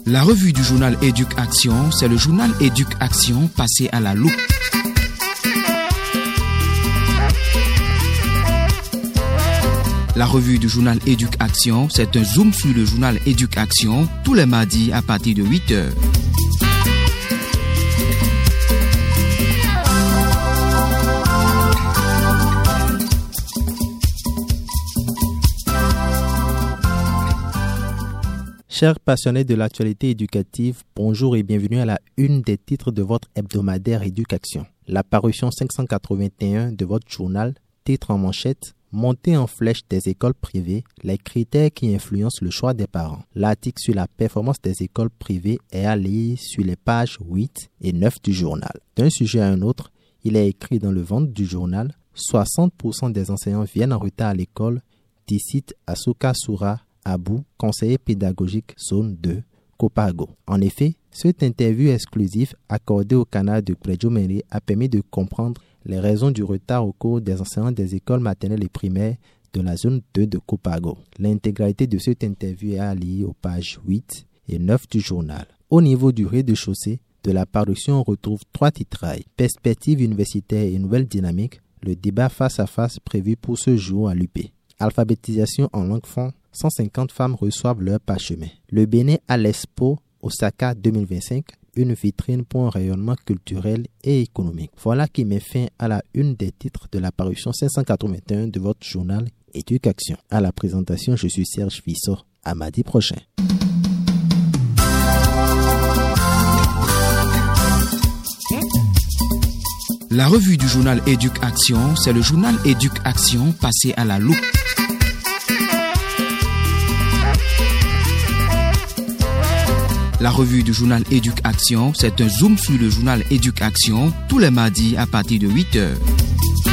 La revue du journal Éduc-Action, c'est le journal Éduc-Action passé à la loupe. La revue du journal Éduc-Action, c'est un zoom sur le journal Éduc-Action tous les mardis à partir de 8h. Chers passionnés de l'actualité éducative, bonjour et bienvenue à la une des titres de votre hebdomadaire Éduc-Action. La parution 581 de votre journal, titre en manchette, Montée en flèche des écoles privées, les critères qui influencent le choix des parents. L'article sur la performance des écoles privées est à lire sur les pages 8 et 9 du journal. D'un sujet à un autre, il est écrit dans le ventre du journal, 60% des enseignants viennent en retard à l'école, dicite Asuka Soura Abou, conseiller pédagogique zone 2, Copago. En effet, cette interview exclusive accordée au canal de Prédio Méré a permis de comprendre les raisons du retard au cours des enseignants des écoles maternelles et primaires de la zone 2 de Copago. L'intégralité de cette interview est à lire aux pages 8 et 9 du journal. Au niveau du rez-de-chaussée de la parution, on retrouve 3 titrailles. Perspectives universitaires et nouvelles dynamiques, le débat face à face prévu pour ce jour à l'UP. Alphabétisation en langue fond, 150 femmes reçoivent leur parchemin. Le Bénin à l'Expo Osaka 2025, une vitrine pour un rayonnement culturel et économique. Voilà qui met fin à la une des titres de la parution 581 de votre journal Éduc-Action. À la présentation, je suis Serge Fissot. À mardi prochain. La revue du journal Éduc-Action, c'est le journal Éduc-Action passé à la loupe. La revue du journal Éduc-Action, c'est un zoom sur le journal Éduc-Action tous les mardis à partir de 8h.